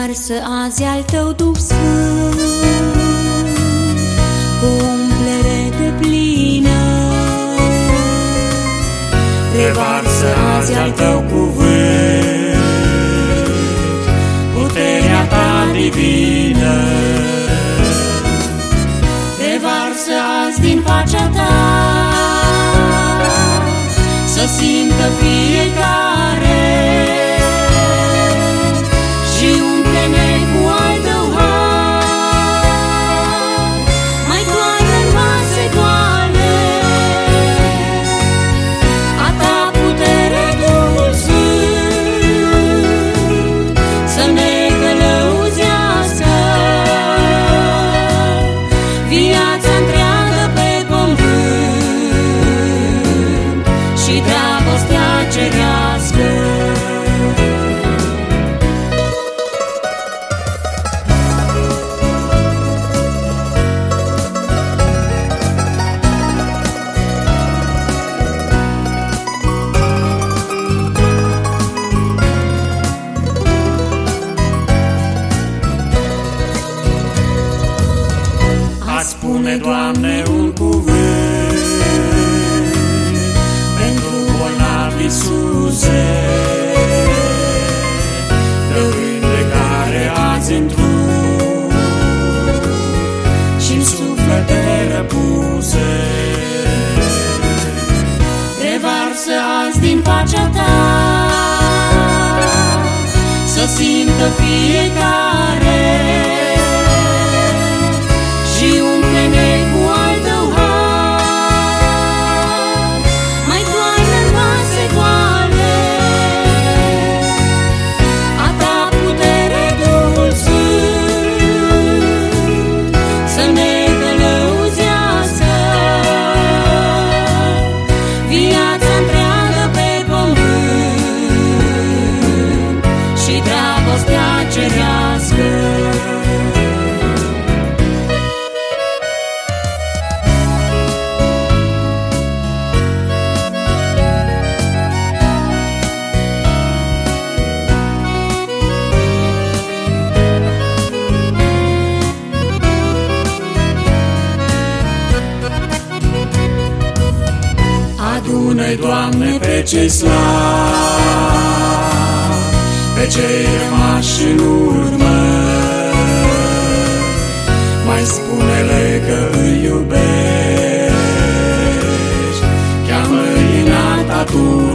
Revarsă azi al Tău Duh Sfânt cu umplere deplină. Revarsă azi al Tău cuvânt, puterea Ta divină. Revarsă azi din pacea Ta, să simtă fiecare, și umple-ne cu al Tău har. Mai toarnă în vase goale a Ta putere, Duhul Sfânt, să ne călăuzească viața întreagă pe pământ și dragostea cerească. Spune, Doamne, un cuvânt pentru bolnavi, Iisuse, dă vindecare azi în trup și-n suflete răpuse. Revarsă azi din pacea Ta, să simtă fiecare, și umple-ne cu al Tău har. Mai toarnă în vase goale a Ta putere, Duhul Sfânt, să ne călăuzească viața întreagă pe pământ și dragostea cerească. Adună-i, Doamne, pe cei slabi, pe cei rămași în urmă, mai spune-le că îi iubești, cheamă-i în alta Tu.